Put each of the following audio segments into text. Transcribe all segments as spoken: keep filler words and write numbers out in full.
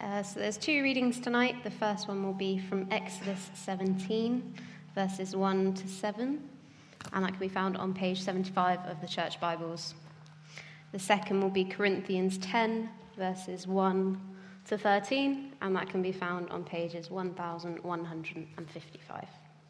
Uh, so there's two readings tonight. The first one will be from Exodus seventeen, verses one to seven, and that can be found on page seventy-five of the Church Bibles. The second will be Corinthians ten, verses one to thirteen, and that can be found on pages one thousand one hundred fifty-five.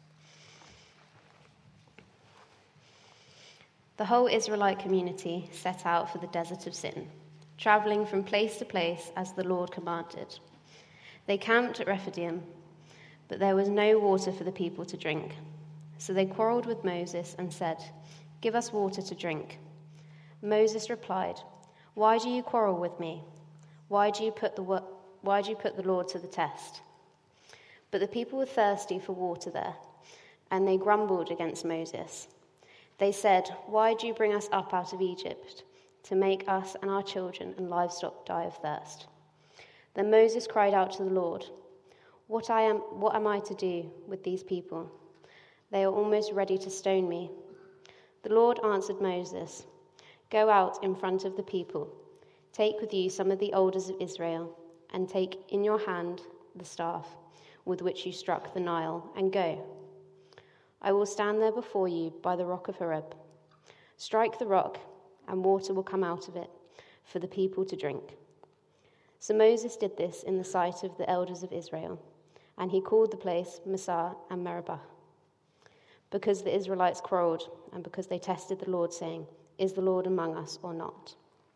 The whole Israelite community set out for the desert of Sin, travelling from place to place as the Lord commanded. They camped at Rephidim, but there was no water for the people to drink. So they quarrelled with Moses and said, "Give us water to drink." Moses replied, "Why do you quarrel with me? Why do you put the why do you put the Lord to the test?" But the people were thirsty for water there, and they grumbled against Moses. They said, "Why do you bring us up out of Egypt to make us and our children and livestock die of thirst?" Then Moses cried out to the Lord, What I am, what am I to do with these people? They are almost ready to stone me." The Lord answered Moses, "Go out in front of the people. Take with you some of the elders of Israel, and take in your hand the staff with which you struck the Nile, and go. I will stand there before you by the rock of Horeb. Strike the rock, and water will come out of it for the people to drink." So Moses did this in the sight of the elders of Israel, and he called the place Massah and Meribah, because the Israelites quarreled, and because they tested the Lord, saying, "Is the Lord among us or not?"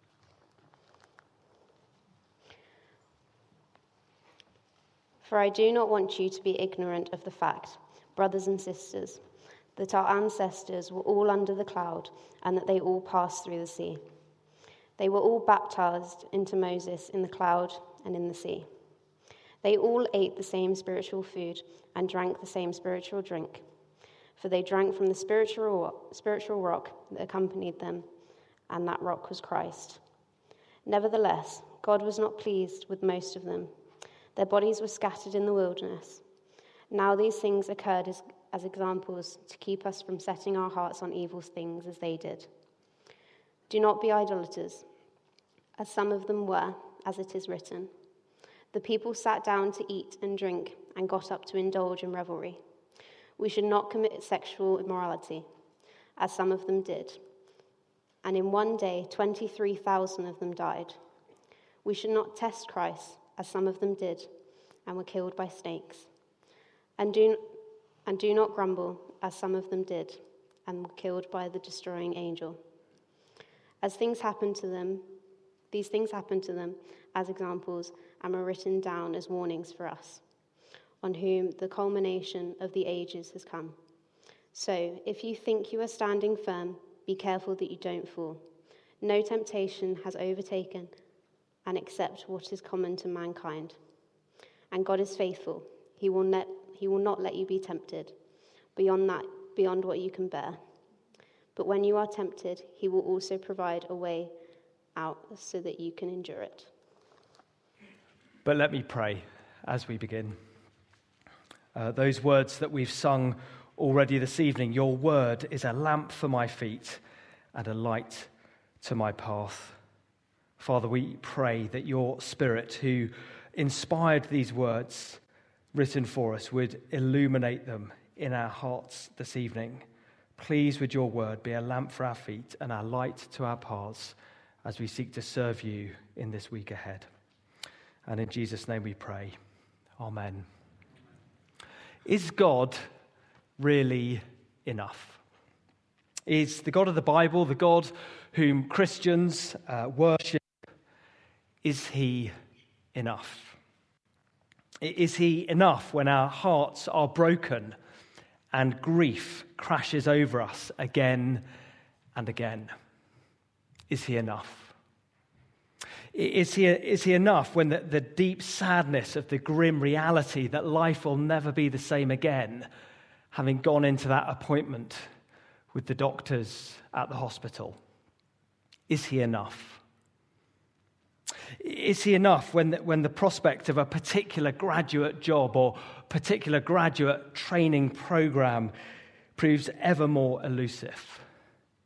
For I do not want you to be ignorant of the fact, brothers and sisters, that our ancestors were all under the cloud, and that they all passed through the sea. They were all baptized into Moses in the cloud and in the sea. They all ate the same spiritual food and drank the same spiritual drink, for they drank from the spiritual spiritual rock that accompanied them, and that rock was Christ. Nevertheless, God was not pleased with most of them. Their bodies were scattered in the wilderness. Now these things occurred as, as examples to keep us from setting our hearts on evil things as they did. Do not be idolaters, as some of them were, as it is written. The people sat down to eat and drink and got up to indulge in revelry. We should not commit sexual immorality, as some of them did. And in one day, twenty-three thousand of them died. We should not test Christ, as some of them did, and were killed by snakes. And do, and do not grumble, as some of them did, and were killed by the destroying angel. As things happened to them, these things happened to them as examples and were written down as warnings for us, on whom the culmination of the ages has come. So, if you think you are standing firm, be careful that you don't fall. No temptation has overtaken, and except what is common to mankind. And God is faithful. He will not, he will not let you be tempted beyond that, beyond what you can bear. But when you are tempted, he will also provide a way out so that you can endure it. But let me pray as we begin. Uh, those words that we've sung already this evening, your word is a lamp for my feet and a light to my path. Father, we pray that your Spirit, who inspired these words written for us, would illuminate them in our hearts this evening. Please, would your word be a lamp for our feet and a light to our paths as we seek to serve you in this week ahead. And in Jesus' name we pray. Amen. Is God really enough? Is the God of the Bible, the God whom Christians uh, worship, is he enough? Is he enough when our hearts are broken and grief crashes over us again and again? Is he enough? Is he, is he enough when the, the deep sadness of the grim reality that life will never be the same again, having gone into that appointment with the doctors at the hospital? Is he enough? Is he enough when the, when the prospect of a particular graduate job or particular graduate training program proves ever more elusive?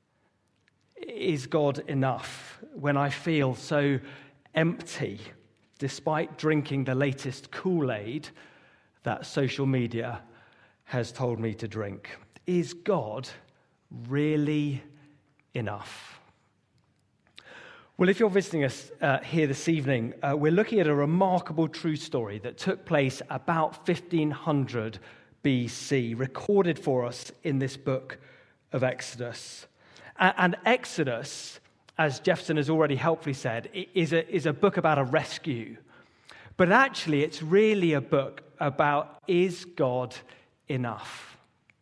Is God enough when I feel so empty despite drinking the latest Kool-Aid that social media has told me to drink? Is God really enough? Well, if you're visiting us uh, here this evening, uh, we're looking at a remarkable true story that took place about fifteen hundred B C, recorded for us in this book of Exodus. And, and Exodus, as Jefferson has already helpfully said, is a, is a book about a rescue. But actually, it's really a book about, is God enough?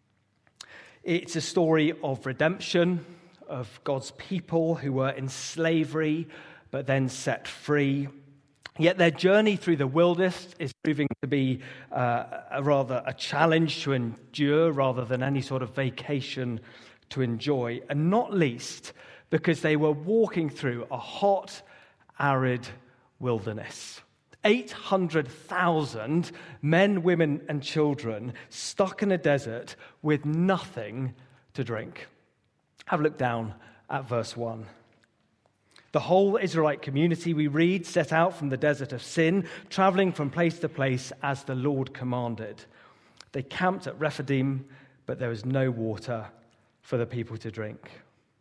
It's a story of redemption, of God's people who were in slavery but then set free. Yet their journey through the wilderness is proving to be uh, a rather a challenge to endure rather than any sort of vacation to enjoy, and not least because they were walking through a hot, arid wilderness. eight hundred thousand men, women, and children stuck in a desert with nothing to drink. Have a look down at verse one. The whole Israelite community, we read, set out from the desert of Sin, traveling from place to place as the Lord commanded. They camped at Rephidim, but there was no water for the people to drink.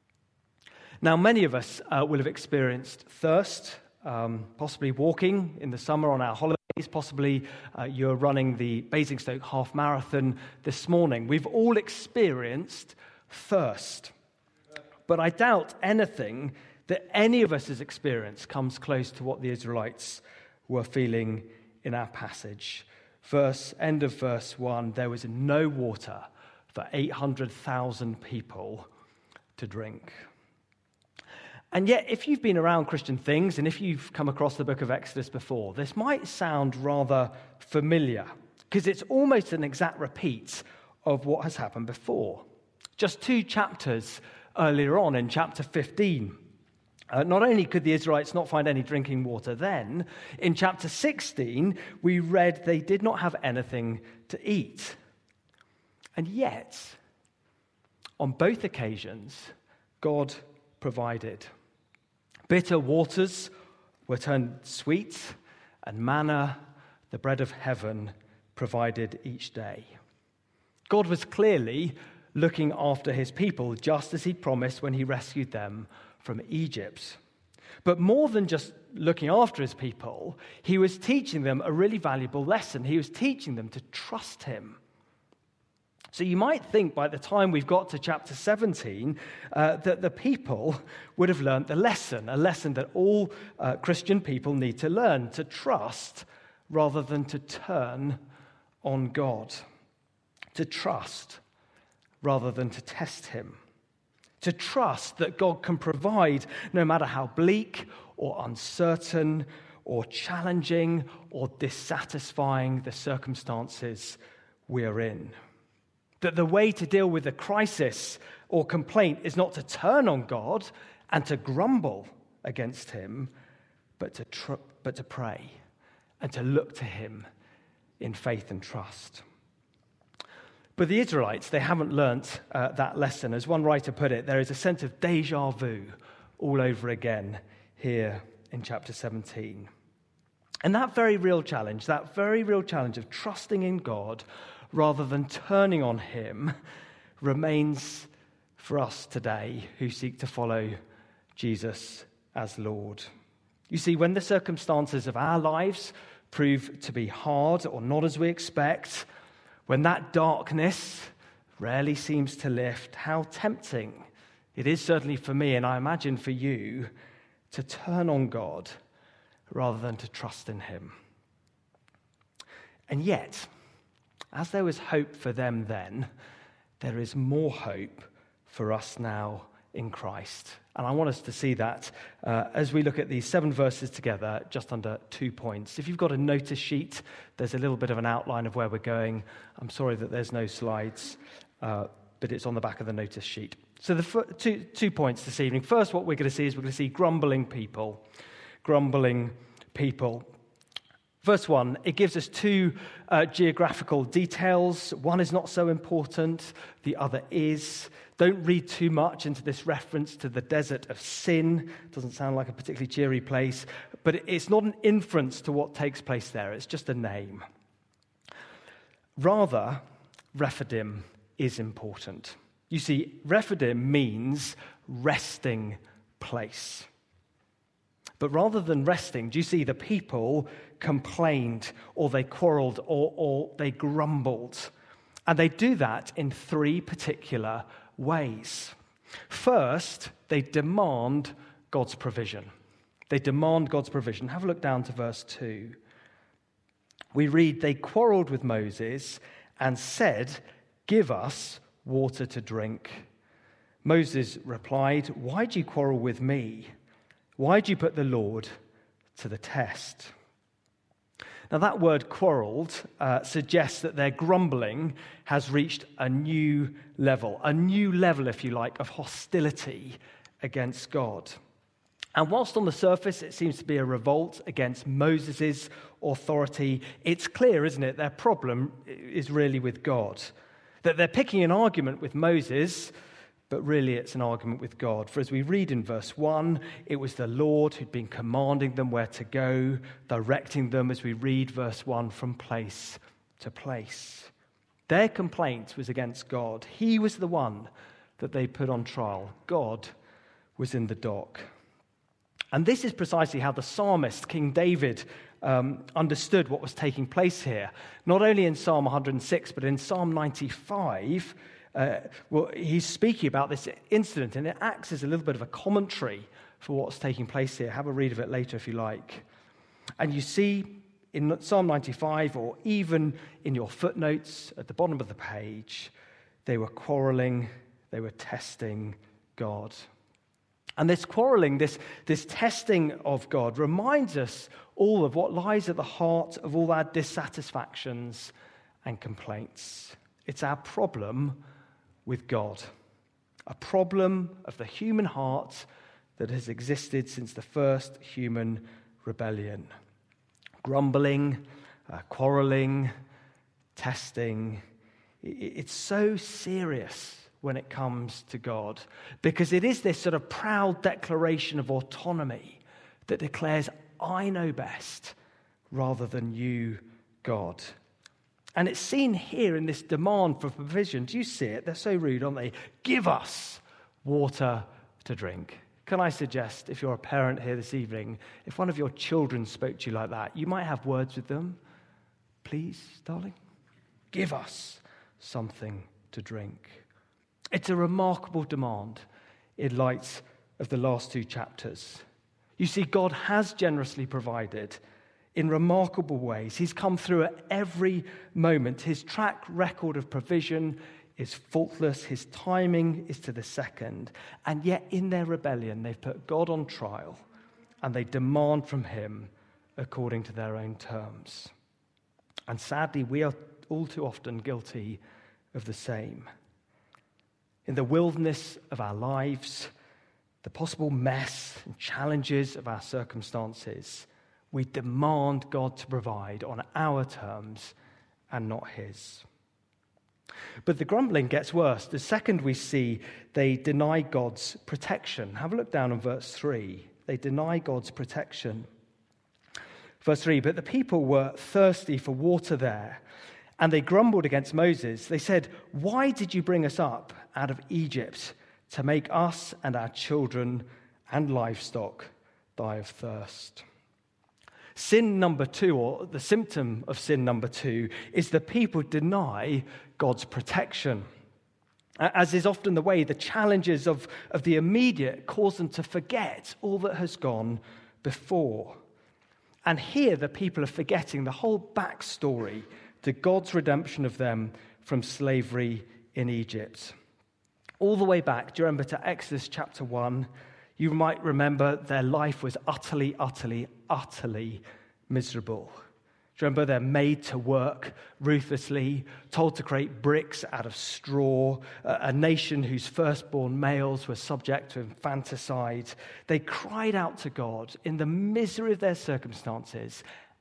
Now, many of us uh, will have experienced thirst, um, possibly walking in the summer on our holidays, possibly uh, you're running the Basingstoke Half Marathon this morning. We've all experienced thirst. But I doubt anything that any of us has experienced comes close to what the Israelites were feeling in our passage. Verse, end of verse one, there was no water for eight hundred thousand people to drink. And yet, if you've been around Christian things and if you've come across the book of Exodus before, this might sound rather familiar because it's almost an exact repeat of what has happened before. Just two chapters earlier on in chapter fifteen. Uh, not only could the Israelites not find any drinking water then, in chapter sixteen, we read they did not have anything to eat. And yet, on both occasions, God provided. Bitter waters were turned sweet, and manna, the bread of heaven, provided each day. God was clearly looking after his people, just as he promised when he rescued them from Egypt. But more than just looking after his people, he was teaching them a really valuable lesson. He was teaching them to trust him. So you might think by the time we've got to chapter seventeen uh, that the people would have learned the lesson, a lesson that all uh, Christian people need to learn, to trust rather than to turn on God, to trust rather than to test him, to trust that God can provide no matter how bleak or uncertain or challenging or dissatisfying the circumstances we're in. That the way to deal with a crisis or complaint is not to turn on God and to grumble against him, but to tr- but to pray and to look to him in faith and trust. But the Israelites, they haven't learnt uh, that lesson. As one writer put it, there is a sense of déjà vu all over again here in chapter seventeen. And that very real challenge, that very real challenge of trusting in God rather than turning on him, remains for us today who seek to follow Jesus as Lord. You see, when the circumstances of our lives prove to be hard or not as we expect, when that darkness rarely seems to lift, how tempting it is, certainly for me, and I imagine for you, to turn on God rather than to trust in him. And yet, as there was hope for them then, there is more hope for us now in Christ. And I want us to see that uh, as we look at these seven verses together, just under two points. If you've got a notice sheet, there's a little bit of an outline of where we're going. I'm sorry that there's no slides, uh, but it's on the back of the notice sheet. So the f- two, two points this evening. First, what we're going to see is we're going to see grumbling people. Grumbling people. Verse one, it gives us two uh, geographical details. One is not so important, the other is. Don't read too much into this reference to the desert of sin. Doesn't sound like a particularly cheery place, but it's not an inference to what takes place there. It's just a name. Rather, Rephidim is important. You see, Rephidim means resting place. But rather than resting, do you see the people complained or they quarreled or, or they grumbled? And they do that in three particular ways. First, they demand God's provision. They demand God's provision. Have a look down to verse two. We read, they quarreled with Moses and said, "Give us water to drink." Moses replied, "Why do you quarrel with me? Why do you put the Lord to the test?" Now that word quarreled uh, suggests that their grumbling has reached a new level, a new level, if you like, of hostility against God. And whilst on the surface it seems to be a revolt against Moses' authority, it's clear, isn't it, their problem is really with God. That they're picking an argument with Moses, but really it's an argument with God. For as we read in verse one, it was the Lord who'd been commanding them where to go, directing them, as we read verse one, from place to place. Their complaint was against God. He was the one that they put on trial. God was in the dock. And this is precisely how the psalmist, King David, um, understood what was taking place here. Not only in Psalm one hundred six, but in Psalm ninety-five, uh, well, he's speaking about this incident, and it acts as a little bit of a commentary for what's taking place here. Have a read of it later if you like. And you see in Psalm ninety-five, or even in your footnotes at the bottom of the page, they were quarreling, they were testing God. And this quarreling, this, this testing of God reminds us all of what lies at the heart of all our dissatisfactions and complaints. It's our problem with God, a problem of the human heart that has existed since the first human rebellion. Grumbling, uh, quarreling, testing. It's so serious when it comes to God, because it is this sort of proud declaration of autonomy that declares, I know best, rather than you, God. And it's seen here in this demand for provision. Do you see it? They're so rude, aren't they? Give us water to drink. Can I suggest, if you're a parent here this evening, if one of your children spoke to you like that, you might have words with them. Please, darling, give us something to drink. It's a remarkable demand in light of the last two chapters. You see, God has generously provided in remarkable ways. He's come through at every moment. His track record of provision is faultless. His timing is to the second. And yet in their rebellion, they've put God on trial and they demand from him according to their own terms. And sadly, we are all too often guilty of the same. In the wilderness of our lives, the possible mess and challenges of our circumstances, we demand God to provide on our terms and not his. But the grumbling gets worse. The second we see, they deny God's protection. Have a look down on verse three. They deny God's protection. Verse three, but the people were thirsty for water there, and they grumbled against Moses. They said, why did you bring us up out of Egypt to make us and our children and livestock die of thirst? Sin number two, or the symptom of sin number two, is the people deny God's protection. As is often the way, the challenges of, of the immediate cause them to forget all that has gone before. And here the people are forgetting the whole backstory to God's redemption of them from slavery in Egypt. All the way back, do you remember, to Exodus chapter one? You might remember their life was utterly, utterly, utterly miserable. Do you remember they're made to work ruthlessly, told to create bricks out of straw, a nation whose firstborn males were subject to infanticide. They cried out to God in the misery of their circumstances,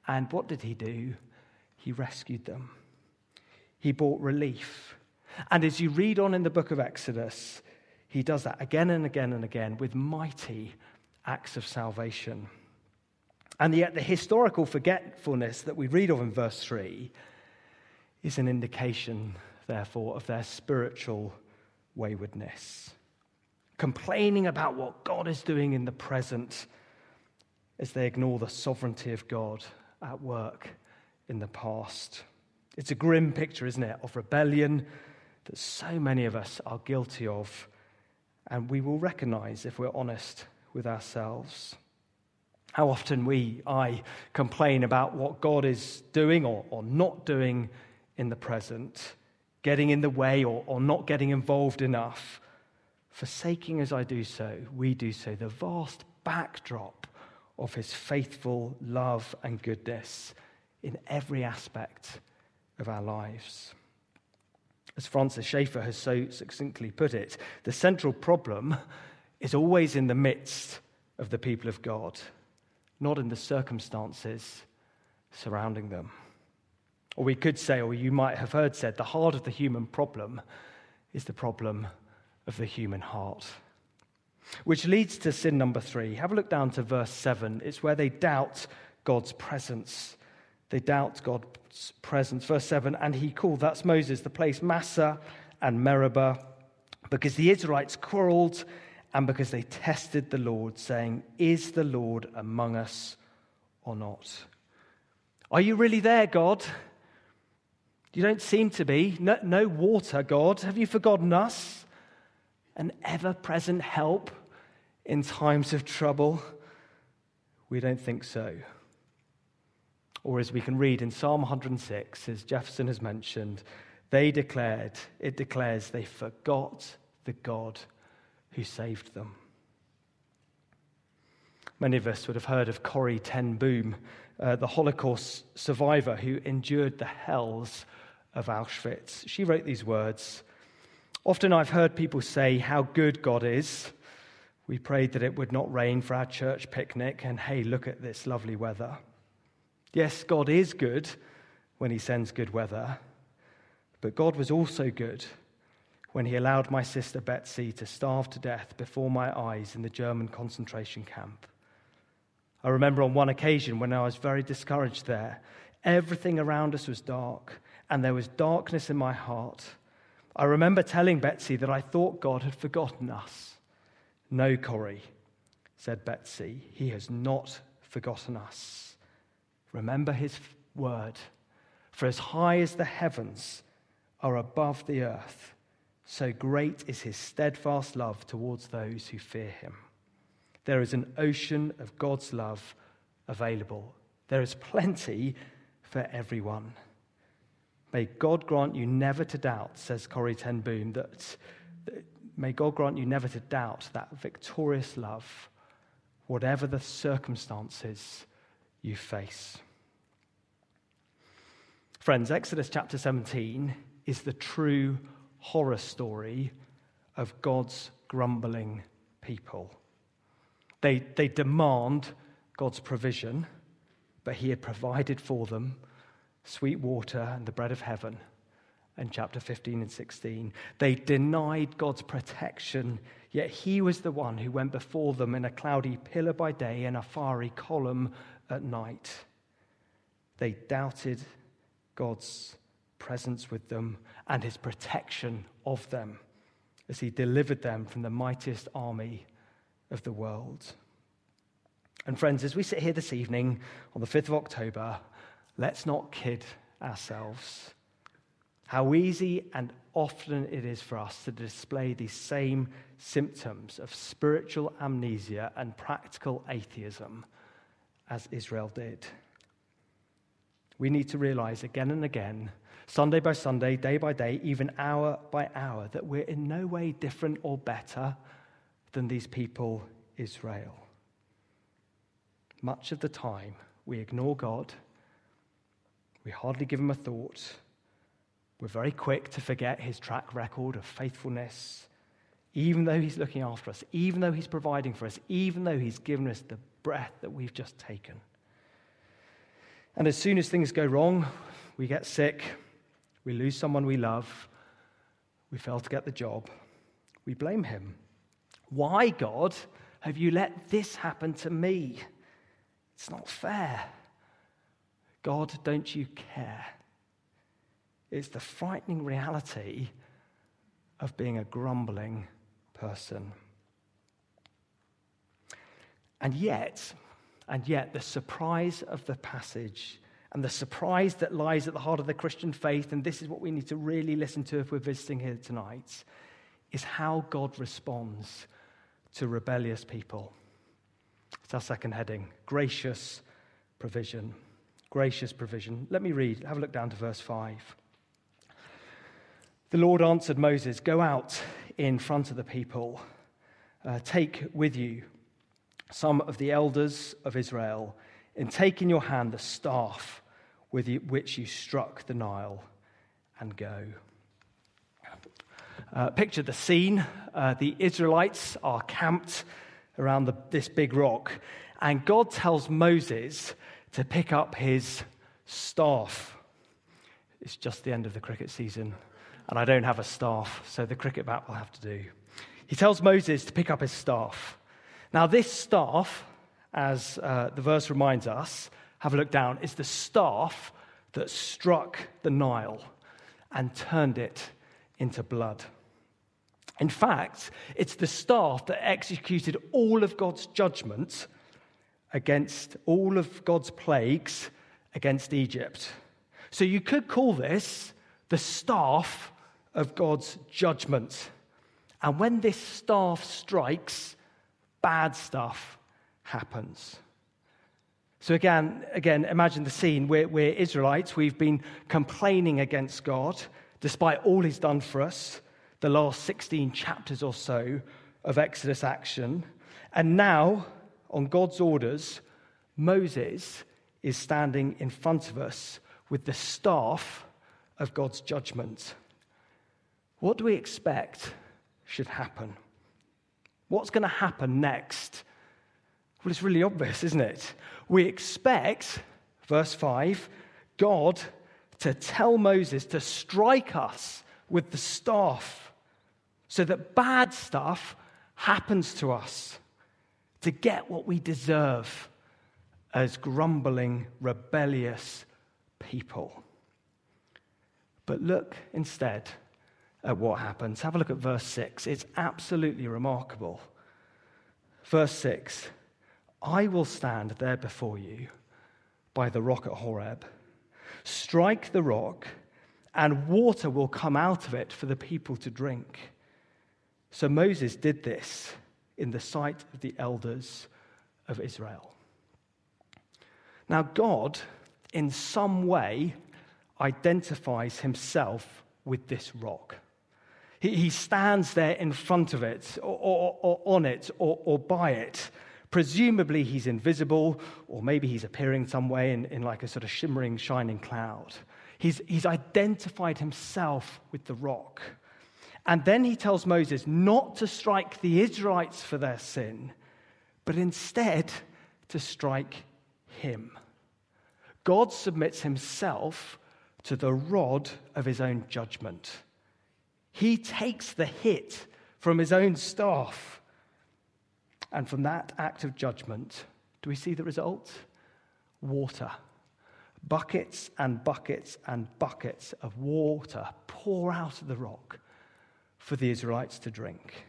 And what did he do? He rescued them. He brought relief. And as you read on in the book of Exodus, he does that again and again and again with mighty acts of salvation. And yet the historical forgetfulness that we read of in verse three is an indication, therefore, of their spiritual waywardness. Complaining about what God is doing in the present as they ignore the sovereignty of God at work in the past. It's a grim picture, isn't it, of rebellion that so many of us are guilty of, and we will recognize if we're honest with ourselves. How often we, I, complain about what God is doing or, or not doing in the present, getting in the way or, or not getting involved enough. Forsaking as I do so, we do so, the vast backdrop of his faithful love and goodness in every aspect of our lives. As Francis Schaeffer has so succinctly put it, the central problem is always in the midst of the people of God, not in the circumstances surrounding them. Or we could say, or you might have heard said, the heart of the human problem is the problem of the human heart. Which leads to sin number three. Have a look down to verse seven. It's where they doubt God's presence. They doubt God's presence. Verse seven, and he called, that's Moses, the place Massah and Meribah, because the Israelites quarreled and because they tested the Lord, saying, is the Lord among us or not? Are you really there, God? You don't seem to be. No, no water, God. Have you forgotten us? An ever-present help in times of trouble? We don't think so. Or as we can read in Psalm one hundred six, as Jefferson has mentioned, they declared, it declares, they forgot the God who saved them. Many of us would have heard of Corrie ten Boom, uh, the Holocaust survivor who endured the hells of Auschwitz. She wrote these words, often I've heard people say how good God is. We prayed that it would not rain for our church picnic, and hey, look at this lovely weather. Yes, God is good when he sends good weather, but God was also good when he allowed my sister Betsy to starve to death before my eyes in the German concentration camp. I remember on one occasion when I was very discouraged there, everything around us was dark, and there was darkness in my heart. I remember telling Betsy that I thought God had forgotten us. No, Corrie, said Betsy, he has not forgotten us. Remember his word. For as high as the heavens are above the earth, so great is his steadfast love towards those who fear him. There is an ocean of God's love available. There is plenty for everyone. May God grant you never to doubt, says Corrie ten Boom, that, that may God grant you never to doubt that victorious love, whatever the circumstances you face. Friends, Exodus chapter seventeen is the true horror story of God's grumbling people. They, they demand God's provision, but he had provided for them sweet water and the bread of heaven in chapter fifteen and sixteen. They denied God's protection, yet he was the one who went before them in a cloudy pillar by day and a fiery column at night. They doubted God's presence with them and his protection of them as he delivered them from the mightiest army of the world. And friends, as we sit here this evening on the fifth of October, let's not kid ourselves. How easy and often it is for us to display these same symptoms of spiritual amnesia and practical atheism as Israel did. We need to realize again and again, Sunday by Sunday, day by day, even hour by hour, that we're in no way different or better than these people, Israel. Much of the time, we ignore God. We hardly give him a thought. We're very quick to forget his track record of faithfulness, even though he's looking after us, even though he's providing for us, even though he's given us the breath that we've just taken. And as soon as things go wrong, we get sick, we lose someone we love, we fail to get the job, we blame him. Why, God, have you let this happen to me? It's not fair. God, don't you care? It's the frightening reality of being a grumbling person. And yet, and yet, the surprise of the passage and the surprise that lies at the heart of the Christian faith, and this is what we need to really listen to if we're visiting here tonight, is how God responds to rebellious people. It's our second heading, gracious provision. Gracious provision. Let me read. Have a look down to verse five. The Lord answered Moses, "Go out in front of the people. Uh, take with you some of the elders of Israel, and take in your hand the staff with which you struck the Nile, and go." Uh, picture the scene. Uh, the Israelites are camped around the, this big rock, and God tells Moses to pick up his staff. It's just the end of the cricket season, and I don't have a staff, so the cricket bat will have to do. He tells Moses to pick up his staff. Now, this staff, as uh, the verse reminds us, have a look down, is the staff that struck the Nile and turned it into blood. In fact, it's the staff that executed all of God's judgment against all of God's plagues against Egypt. So you could call this the staff of God's judgment. And when this staff strikes, bad stuff happens. So again, again, imagine the scene. We're, we're Israelites. We've been complaining against God, despite all he's done for us, the last sixteen chapters or so of Exodus action. And now, on God's orders, Moses is standing in front of us with the staff of God's judgment. What do we expect should happen? What's going to happen next? Well, it's really obvious, isn't it? We expect, verse five, God to tell Moses to strike us with the staff so that bad stuff happens to us, to get what we deserve as grumbling, rebellious people. But look instead at what happens. Have a look at verse six. It's absolutely remarkable. Verse six, "I will stand there before you by the rock at Horeb. Strike the rock, and water will come out of it for the people to drink." So Moses did this in the sight of the elders of Israel. Now God, in some way, identifies himself with this rock. He, he stands there in front of it, or, or, or on it, or, or by it. Presumably he's invisible, or maybe he's appearing some way in, in like a sort of shimmering, shining cloud. He's, he's identified himself with the rock. And then he tells Moses not to strike the Israelites for their sin, but instead to strike him. God submits himself to the rod of his own judgment. He takes the hit from his own staff. And from that act of judgment, do we see the result? Water. Buckets and buckets and buckets of water pour out of the rock for the Israelites to drink.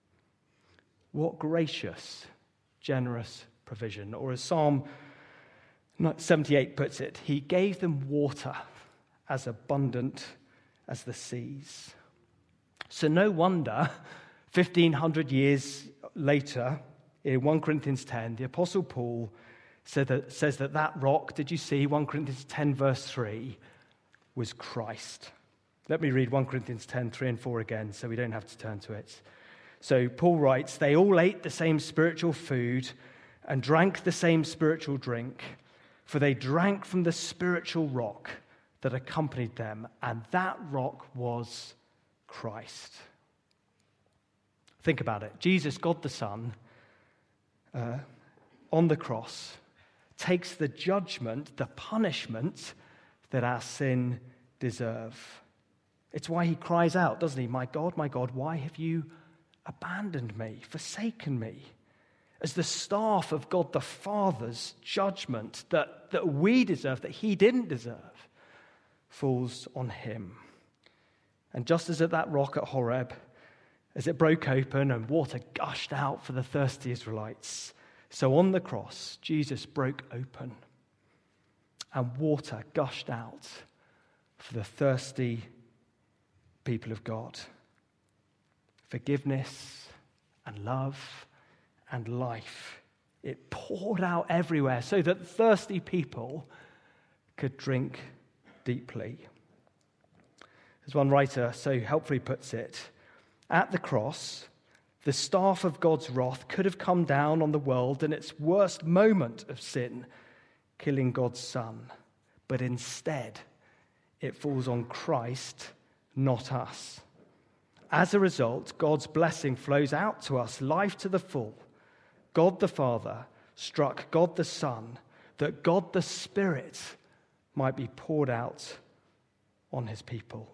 What gracious, generous provision. Or as Psalm seventy-eight puts it, he gave them water as abundant as the seas. So no wonder, fifteen hundred years later, in First Corinthians ten, the Apostle Paul said that, says that that rock, did you see, First Corinthians ten verse three, was Christ. Let me read First Corinthians ten, three and four again, so we don't have to turn to it. So Paul writes, "They all ate the same spiritual food and drank the same spiritual drink, for they drank from the spiritual rock that accompanied them, and that rock was Christ." Think about it. Jesus, God the Son, uh, on the cross, takes the judgment, the punishment that our sin deserves. It's why he cries out, doesn't he? My God, my God, why have you abandoned me, forsaken me? As the staff of God the Father's judgment that, that we deserve, that he didn't deserve, falls on him. And just as at that rock at Horeb, as it broke open and water gushed out for the thirsty Israelites, so on the cross, Jesus broke open and water gushed out for the thirsty people of God. Forgiveness and love and life. It poured out everywhere so that thirsty people could drink deeply. As one writer so helpfully puts it, at the cross, the staff of God's wrath could have come down on the world in its worst moment of sin, killing God's Son. But instead, it falls on Christ, not us. As a result, God's blessing flows out to us, life to the full. God the Father struck God the Son, that God the Spirit might be poured out on his people.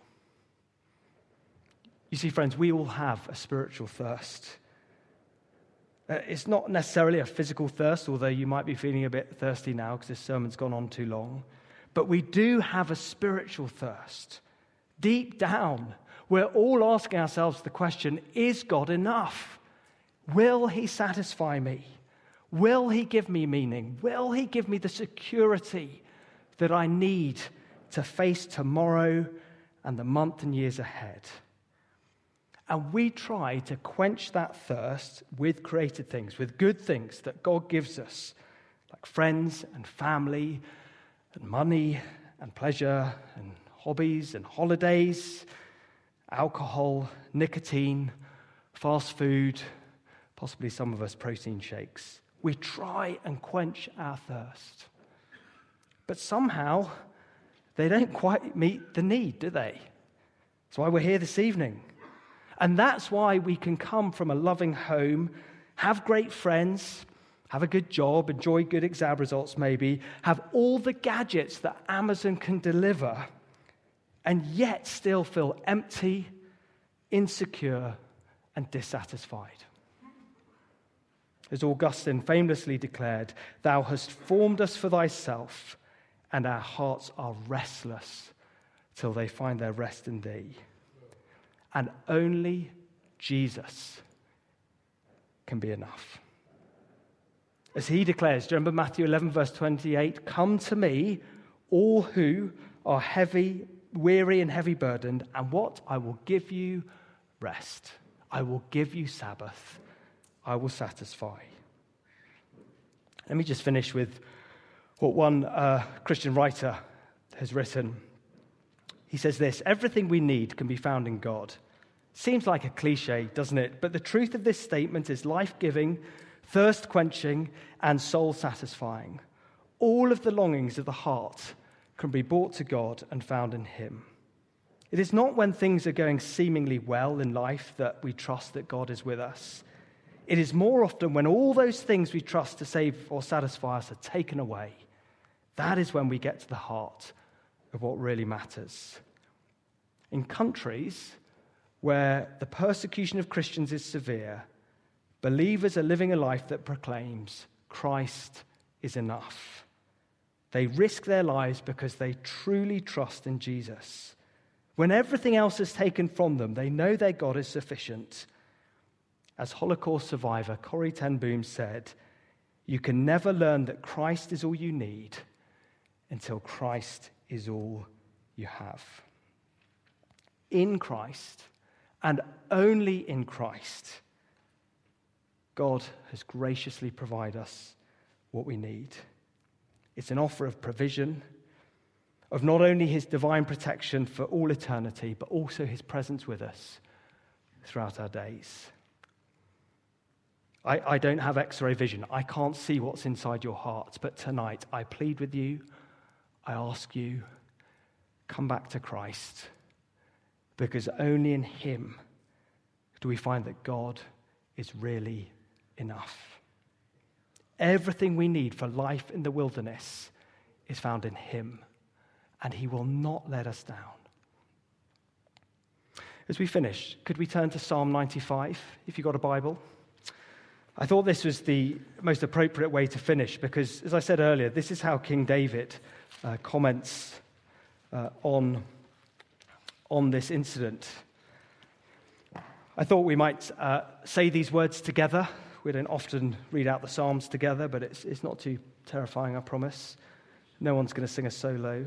You see, friends, we all have a spiritual thirst. Uh, it's not necessarily a physical thirst, although you might be feeling a bit thirsty now because this sermon's gone on too long. But we do have a spiritual thirst. Deep down, we're all asking ourselves the question, is God enough? Will he satisfy me? Will he give me meaning? Will he give me the security that I need to face tomorrow and the month and years ahead? And we try to quench that thirst with created things, with good things that God gives us, like friends and family and money and pleasure and hobbies and holidays, alcohol, nicotine, fast food, possibly some of us protein shakes. We try and quench our thirst. But somehow, they don't quite meet the need, do they? That's why we're here this evening. And that's why we can come from a loving home, have great friends, have a good job, enjoy good exam results maybe, have all the gadgets that Amazon can deliver, and yet still feel empty, insecure, and dissatisfied. As Augustine famously declared, "Thou hast formed us for thyself, and our hearts are restless till they find their rest in thee." And only Jesus can be enough. As he declares, do you remember Matthew eleven, verse twenty-eight? "Come to me, all who are heavy, weary and heavy burdened, and what? I will give you rest. I will give you Sabbath. I will satisfy." Let me just finish with what one uh, Christian writer has written. He says this: "Everything we need can be found in God." Seems like a cliche, doesn't it? But the truth of this statement is life-giving, thirst-quenching, and soul-satisfying. All of the longings of the heart can be brought to God and found in him. It is not when things are going seemingly well in life that we trust that God is with us. It is more often when all those things we trust to save or satisfy us are taken away. That is when we get to the heart of what really matters. In countries where the persecution of Christians is severe, believers are living a life that proclaims Christ is enough. They risk their lives because they truly trust in Jesus. When everything else is taken from them, they know their God is sufficient. As Holocaust survivor Corrie ten Boom said, "You can never learn that Christ is all you need until Christ is all you have." In Christ, and only in Christ, God has graciously provided us what we need. It's an offer of provision, of not only his divine protection for all eternity, but also his presence with us throughout our days. I, I don't have X-ray vision. I can't see what's inside your heart. But tonight, I plead with you, I ask you, come back to Christ. Because only in him do we find that God is really enough. Everything we need for life in the wilderness is found in him, and he will not let us down. As we finish, could we turn to Psalm ninety-five, if you've got a Bible? I thought this was the most appropriate way to finish because, as I said earlier, this is how King David uh, comments uh, on, on this incident. I thought we might uh, say these words together. We don't often read out the Psalms together, but it's, it's not too terrifying, I promise. No one's going to sing a solo.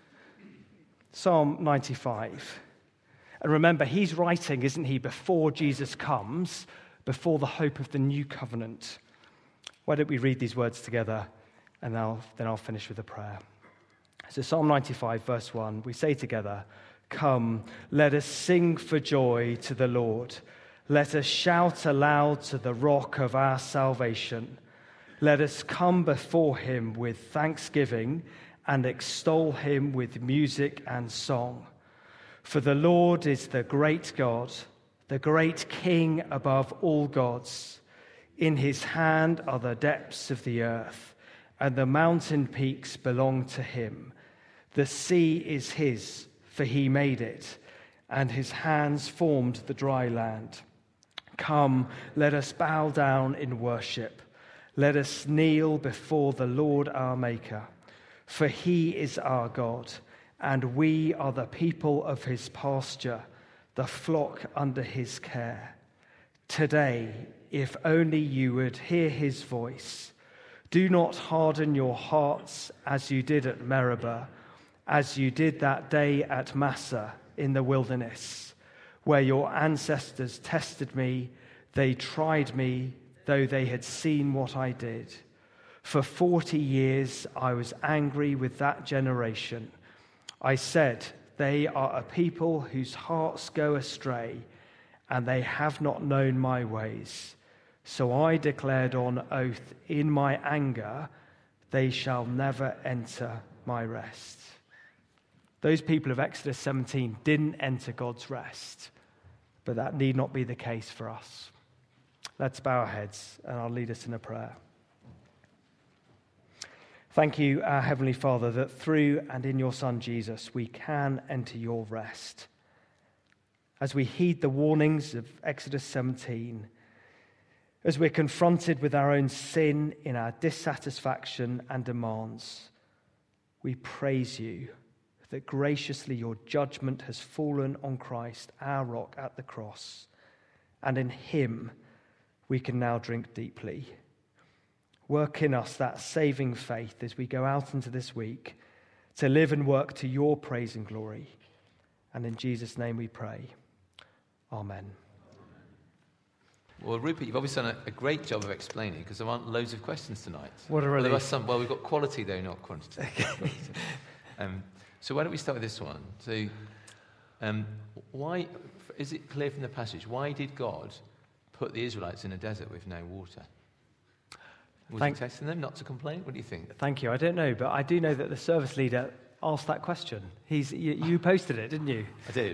Psalm ninety-five. And remember, he's writing, isn't he, before Jesus comes, before the hope of the new covenant. Why don't we read these words together, and I'll, then I'll finish with a prayer. So Psalm ninety-five, verse one, we say together, "Come, let us sing for joy to the Lord. Let us shout aloud to the rock of our salvation. Let us come before him with thanksgiving and extol him with music and song. For the Lord is the great God, the great King above all gods. In his hand are the depths of the earth, and the mountain peaks belong to him. The sea is his, for he made it, and his hands formed the dry land. Come, let us bow down in worship. Let us kneel before the Lord our Maker. For he is our God, and we are the people of his pasture, the flock under his care. Today, if only you would hear his voice, do not harden your hearts as you did at Meribah, as you did that day at Massah in the wilderness, where your ancestors tested me. They tried me, though they had seen what I did. For forty years I was angry with that generation. I said, they are a people whose hearts go astray, and they have not known my ways. So I declared on oath in my anger, they shall never enter my rest." Those people of Exodus seventeen didn't enter God's rest, but that need not be the case for us. Let's bow our heads, and I'll lead us in a prayer. Thank you, our Heavenly Father, that through and in your Son Jesus, we can enter your rest. As we heed the warnings of Exodus seventeen, as we're confronted with our own sin in our dissatisfaction and demands, we praise you that graciously your judgment has fallen on Christ, our rock at the cross, and in him we can now drink deeply. Work in us that saving faith as we go out into this week to live and work to your praise and glory. And in Jesus' name we pray. Amen. Well, Rupert, you've obviously done a, a great job of explaining because there aren't loads of questions tonight. What a relief. Well, there are some, well, we've got quality though, not quantity. um, so why don't we start with this one? So, um, why is it clear from the passage? Why did God put the Israelites in a desert with no water? Was Thank- he testing them not to complain? What do you think? Thank you. I don't know, but I do know that the service leader asked that question. He's you, you posted it, didn't you? I did.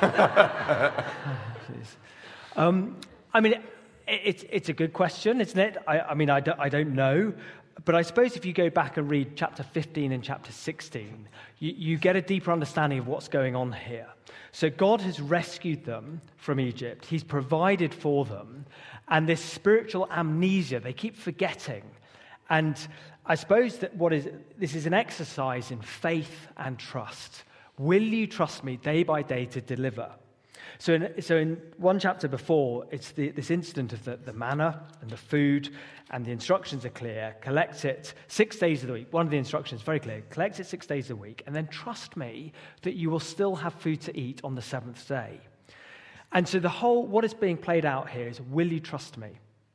um, I mean, it, it, it's a good question, isn't it? I, I mean, I don't, I don't know. But I suppose if you go back and read chapter fifteen and chapter sixteen, you, you get a deeper understanding of what's going on here. So God has rescued them from Egypt. He's provided for them. And this spiritual amnesia, they keep forgetting. And I suppose that what is this is an exercise in faith and trust. Will you trust me day by day to deliver? So in, so in one chapter before, it's the, this incident of the, the manna and the food, and the instructions are clear. Collect it six days of the week. One of the instructions is very clear. Collect it six days a week, and then trust me that you will still have food to eat on the seventh day. And so the whole, what is being played out here is, will you trust me?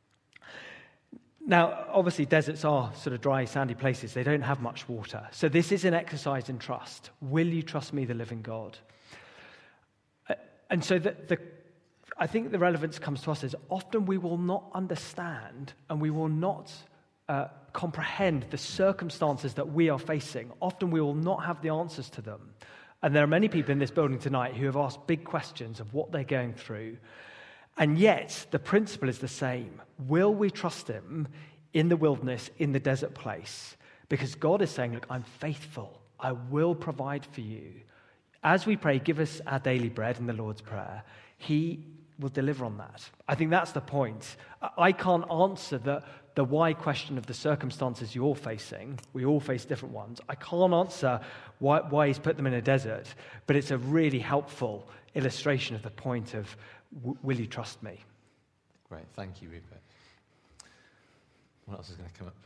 Now, obviously, deserts are sort of dry, sandy places. They don't have much water. So this is an exercise in trust. Will you trust me, the living God? And so the, the, I think the relevance comes to us is often we will not understand and we will not uh, comprehend the circumstances that we are facing. Often we will not have the answers to them. And there are many people in this building tonight who have asked big questions of what they're going through. And yet, the principle is the same. Will we trust him in the wilderness, in the desert place, because God is saying, look, I'm faithful. I will provide for you. As we pray, give us our daily bread in the Lord's Prayer, he will deliver on that. I think that's the point. I can't answer the, the why question of the circumstances you're facing. We all face different ones. I can't answer why, why he's put them in a desert, but it's a really helpful illustration of the point of, w- will you trust me? Great, thank you, Rupert. What else is going to come up?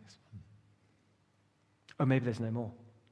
Oh, maybe there's no more.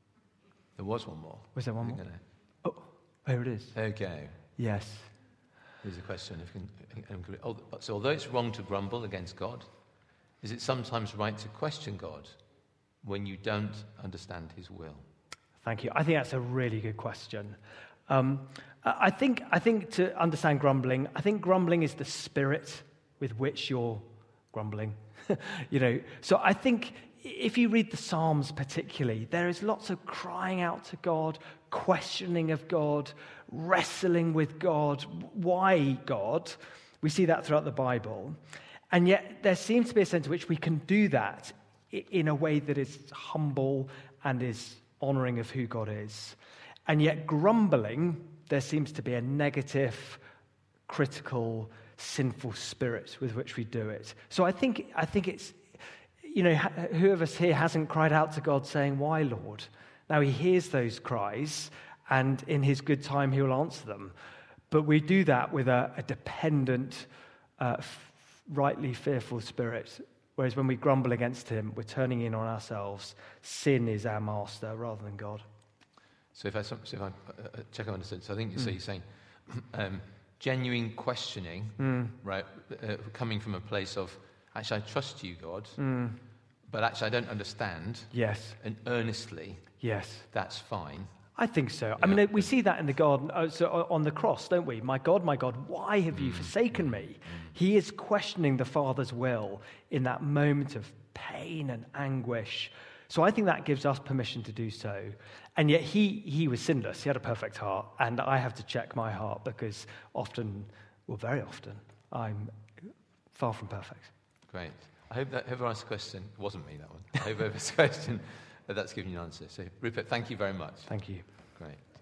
There was one more. Was there one more? Gonna... Oh, there it is. Okay. Yes. Here's a question. If you can, um, so although it's wrong to grumble against God, is it sometimes right to question God when you don't understand his will? Thank you. I think that's a really good question. Um, I think I think to understand grumbling, I think grumbling is the spirit with which you're grumbling. you know, so I think if you read the Psalms particularly, there is lots of crying out to God, questioning of God, wrestling with God. Why God? We see that throughout the Bible. And yet there seems to be a sense in which we can do that in a way that is humble and is honoring of who God is. And yet grumbling, there seems to be a negative, critical, sinful spirit with which we do it. So I think I think it's, you know, who of us here hasn't cried out to God saying, why, Lord? Now he hears those cries, and in his good time he will answer them. But we do that with a, a dependent, uh, f- rightly fearful spirit. Whereas when we grumble against him, we're turning in on ourselves. Sin is our master rather than God. So if I, so if I uh, check I understood, so I think you Mm. so you're saying um, genuine questioning, Mm. right, uh, coming from a place of, actually, I trust you, God, Mm. but actually I don't understand, Yes, and earnestly, yes. that's fine. I think so. I Yeah. mean, we see that in the garden, uh, so uh, on the cross, don't we? My God, my God, why have you forsaken me? He is questioning the Father's will in that moment of pain and anguish. So I think that gives us permission to do so. And yet he he was sinless. He had a perfect heart. And I have to check my heart because often, well, very often, I'm far from perfect. Great. I hope that whoever asked the question, it wasn't me, that one. I hope whoever asked the question, that that's given you an answer. So, Rupert, thank you very much. Thank you. Great.